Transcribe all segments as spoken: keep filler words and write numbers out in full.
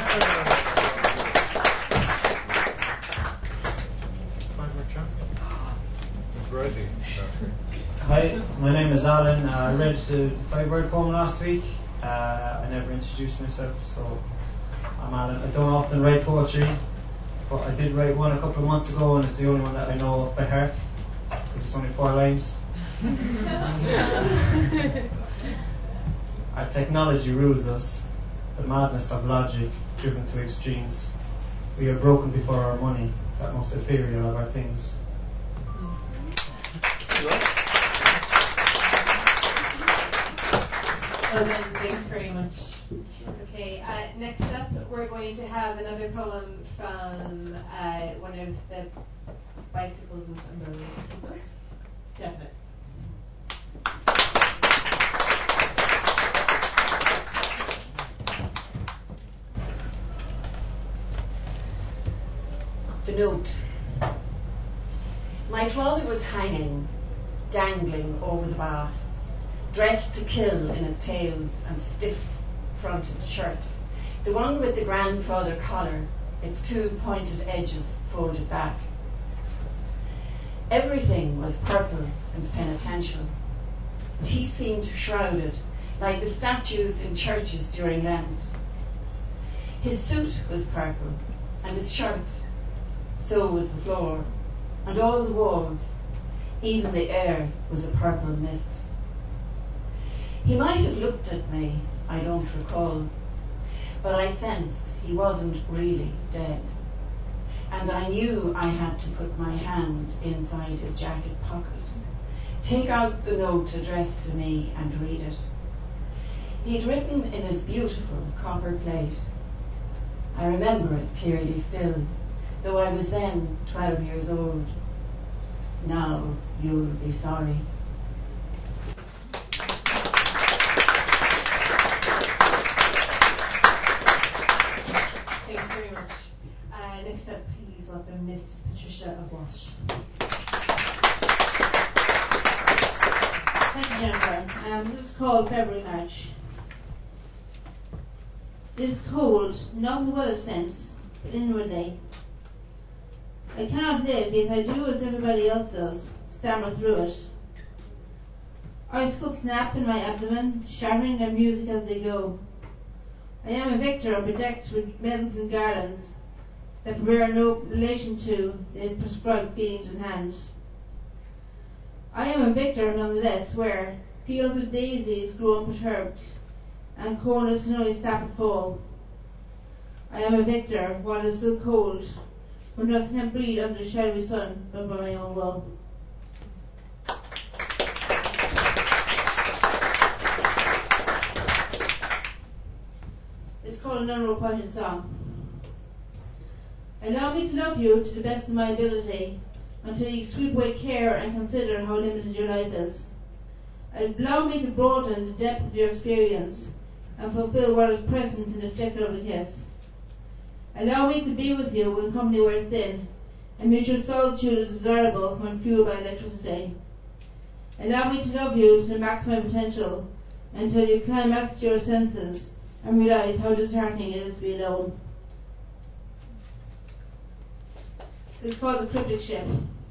Hi, my name is Alan. Uh, I read the five-word poem last week. Uh, I never introduced myself, so I'm Alan. I don't often write poetry, but I did write one a couple of months ago, and it's the only one that I know of by heart, because it's only four lines. Our technology rules us, the madness of logic driven to extremes. We are broken before our money, that most ethereal of our things. Well then, thanks very much. Okay, uh, next up we're going to have another poem from uh, one of the Bicycles with Umbrellas people. Definite. The note. My father was hanging, dangling over the bath, dressed to kill in his tails and stiff-fronted shirt, the one with the grandfather collar, its two pointed edges folded back. Everything was purple and penitential, but he seemed shrouded like the statues in churches during Lent. His suit was purple, and his shirt, so was the floor, and all the walls, even the air was a purple mist. He might have looked at me, I don't recall, but I sensed he wasn't really dead. And I knew I had to put my hand inside his jacket pocket, take out the note addressed to me and read it. He'd written in his beautiful copper plate. I remember it clearly still, though I was then twelve years old. Now you'll be sorry. Thanks very much. Uh, next up, please welcome Miss Patricia of Walsh. Thank you, Jennifer. Um, this is called February March. It is cold, not in the weather sense, but inwardly. I cannot live, yet I do as everybody else does, stammer through it. Icicles snap in my abdomen, shattering their music as they go. I am a victor bedecked with medals and garlands that bear no relation to the prescribed feelings in hand. I am a victor nonetheless, where fields of daisies grow unperturbed, and corners can only snap and fall. I am a victor while it is still cold, when nothing can breathe under the shadowy sun but by my own will. It's called an unrequited song. Allow me to love you to the best of my ability, until you sweep away care and consider how limited your life is. Allow me to broaden the depth of your experience and fulfill what is present in the flicker of a kiss. Allow me to be with you when company wears thin, and mutual solitude is desirable when fueled by electricity. Allow me to love you to the maximum potential, until you climax your senses and realize how disheartening it is to be alone. It's called the cryptic ship.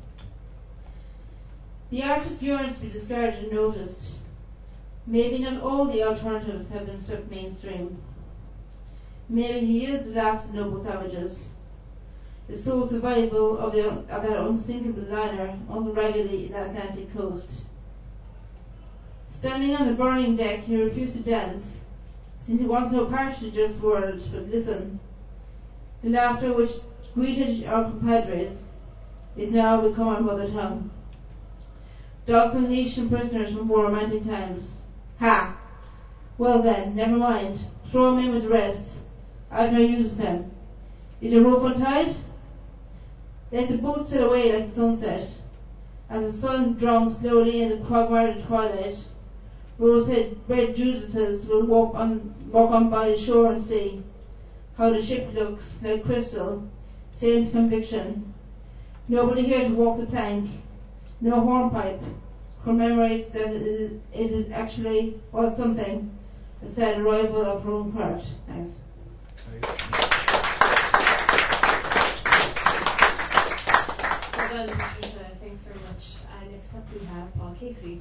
The artist yearns to be discarded and noticed. Maybe not all the alternatives have been swept mainstream. Maybe he is the last of noble savages, the sole survival of, the, of that unsinkable liner unraggedly in the Atlantic coast. Standing on the burning deck, he refused to dance, since he wants no part of the just world, but listen. The laughter which greeted our compadres is now become our mother tongue. Dogs unleashed and prisoners from more romantic times. Ha! Well then, never mind. Throw him in with the rest. I've no use of him. Is your rope untied? Let the boat sail away like the sunset. As the sun drowns slowly in the quagmire of twilight, rose-head red Judases will walk on, walk on by the shore and see how the ship looks like crystal, sailing to conviction. Nobody here to walk the plank, no hornpipe, commemorates that it is, it is actually was something, a sad arrival of her own part. Thanks. Well done, Patricia. Thanks very much. Uh, next up we have Paul Casey.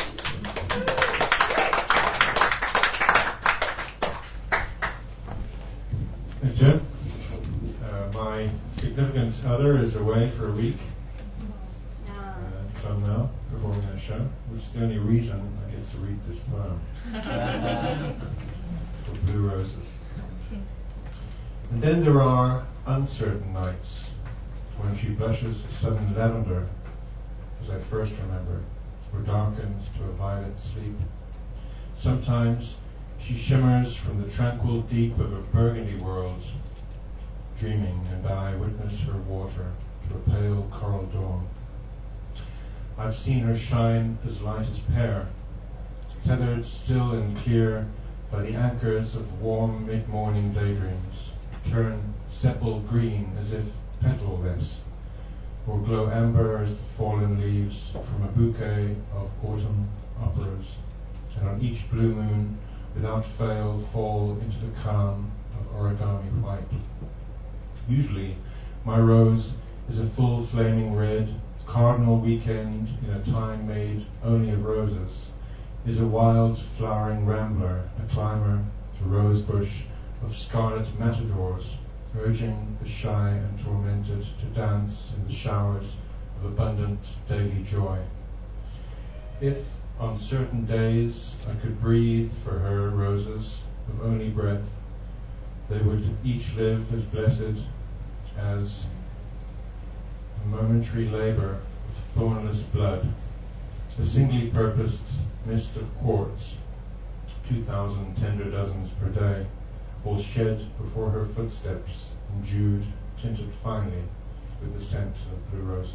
Thanks, Jim. Uh, my significant other is away for a week uh, from now, performing a show, which is the only reason I get to read this poem. For Blue Roses. And then there are uncertain nights when she blushes a sudden lavender, as I first remember, or darkens to a violet sleep. Sometimes she shimmers from the tranquil deep of a burgundy world, dreaming, and I witness her water to a pale coral dawn. I've seen her shine as light as pear, tethered still and clear by the anchors of warm mid-morning daydreams, turn sepal green as if petal-less, or glow amber as the fallen leaves from a bouquet of autumn operas, and on each blue moon without fail fall into the calm of origami white. Usually my rose is a full flaming red, cardinal weekend in a time made only of roses, is a wild flowering rambler, a climber, a rosebush of scarlet matadors, urging the shy and tormented to dance in the showers of abundant daily joy. If on certain days I could breathe for her roses of only breath, they would each live as blessed as a momentary labor of thornless blood, a singly purposed mist of quartz, two thousand tender dozens per day, all shed before her footsteps, endued, tinted finely with the scent of blue roses.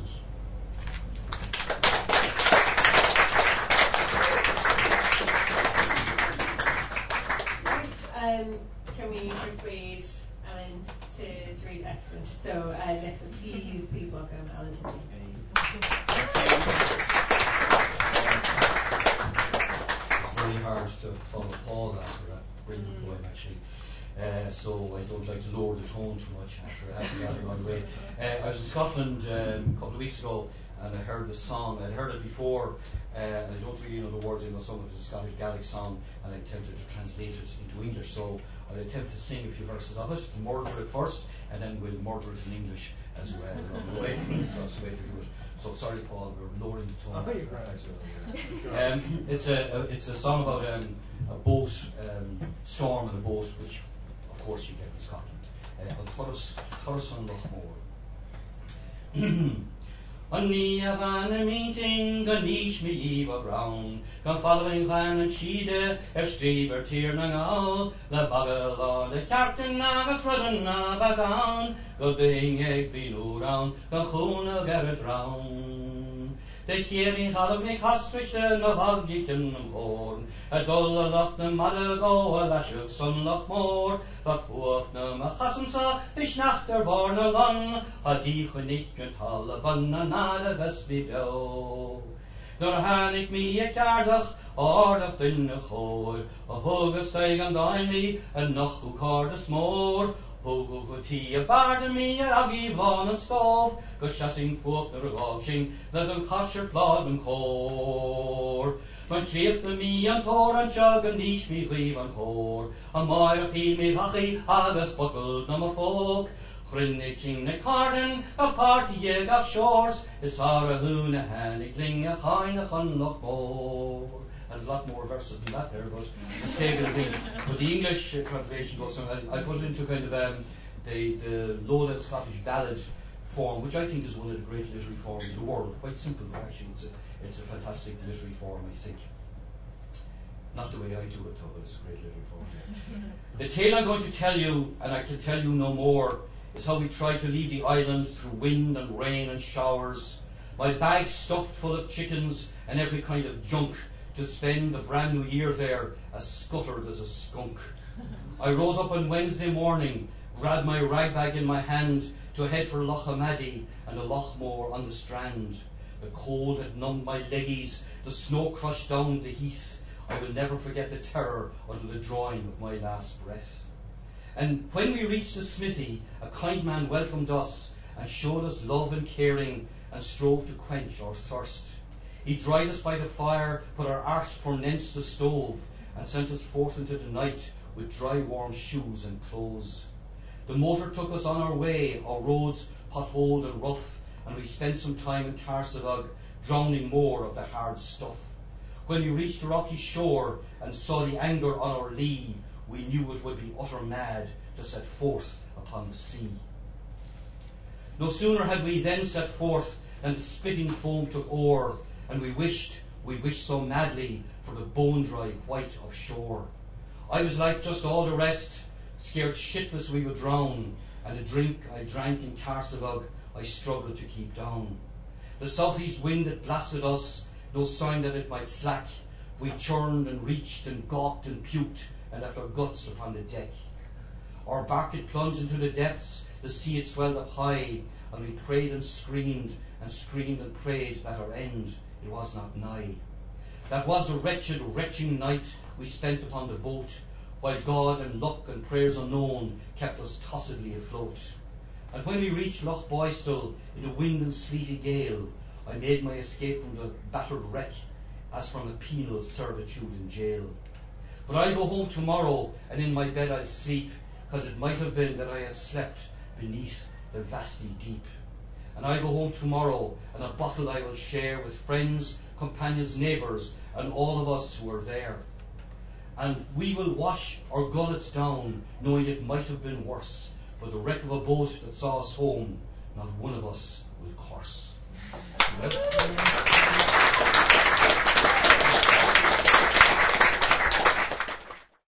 Right, um, can we persuade Alan to, to read excellent? So uh, next up, please, please welcome Alan Tinney. It's very hard to follow Paul after that brilliant mm. poem, actually. Uh, so I don't like to lower the tone too much after having that on the way. Uh, I was in Scotland um, a couple of weeks ago, and I heard the song. I'd heard it before, uh, and I don't really know the words. I know some of it is a Scottish Gaelic song, and I attempted to translate it into English. So I'll attempt to sing a few verses of it, murder it first, and then we'll murder it in English as well along the way. So that's the way to do it. So sorry, Paul, we're lowering the tone. Oh, you're right. um, it's a, a it's a song about um, a boat um, storm in a boat, which of course you get in Scotland. Thuras an Lochmore. On ní a bhain a meeting go níos mi íomh brown, go following bhain an siide ar stríomh tír na ngáil, le bagal á le cheartan agus rudan na bagan, go bing ag bíú round, go chúna garad round. De céirín chalag mé castrite na bhagicin am hórn, a dul a loch na mada go a leisug son loch mór, ba fuach na ma chasamsa is nacht ar bhar na lang, a dí chunig an tal a ban na nada gus mi beo. Nor hanig mi a ceardach ardach in na chóir, a thugus teig an daimí a nachú card a smór, Hogu go tí a barda mi a agi bhán an stov, go shasing fuach na ragashing, that an kasher flog an cór. Van tríoch na mi an tór an seag an níos mi bhuiv an cór, a mair a chi mi hachi agus buckle na ma folk. Chrinnig king na carden, a party yeg of shores, is ara hoon a hannig ling a chain a chun loch mór. There's a lot more verses than that there, but the sake of the thing. But the English uh, translation goes on. I, I put it into kind of um, the, the Lowland Scottish ballad form, which I think is one of the great literary forms in the world. Quite simple, but actually it's a, it's a fantastic literary form, I think. Not the way I do it, though, but it's a great literary form. The tale I'm going to tell you, and I can tell you no more, is how we tried to leave the island through wind and rain and showers, my bag stuffed full of chickens and every kind of junk, to spend the brand new year there as scuttered as a skunk. I rose up on Wednesday morning, grabbed my rag bag in my hand to head for Lochamaddy and a Lochmore on the strand. The cold had numbed my leggies, the snow crushed down the heath. I will never forget the terror until the drawing of my last breath. And when we reached the smithy, a kind man welcomed us and showed us love and caring, and strove to quench our thirst. He dried us by the fire, put our arse fornence the stove, and sent us forth into the night with dry warm shoes and clothes. The motor took us on our way, our roads potholed and rough, and we spent some time in Carsavag, drowning more of the hard stuff. When we reached the rocky shore and saw the anger on our lee, we knew it would be utter mad to set forth upon the sea. No sooner had we then set forth than the spitting foam took o'er, and we wished, we wished so madly for the bone-dry white of shore. I was like just all the rest, scared shitless we would drown, and the drink I drank in Carsavag I struggled to keep down. The southeast wind that blasted us, no sign that it might slack. We churned and reached and gawked and puked and left our guts upon the deck. Our bark had plunged into the depths, the sea had swelled up high, and we prayed and screamed and screamed and prayed that our end it was not nigh. That was the wretched, retching night we spent upon the boat, while God and luck and prayers unknown kept us tossedly afloat. And when we reached Loch Boystel in a wind and sleety gale, I made my escape from the battered wreck as from a penal servitude in jail. But I'll go home tomorrow, and in my bed I'll sleep, 'cause it might have been that I had slept beneath the vasty deep. And I'll go home tomorrow, and a bottle I will share with friends, companions, neighbours, and all of us who are there. And we will wash our gullets down, knowing it might have been worse, but the wreck of a boat that saw us home, not one of us will curse. Yep.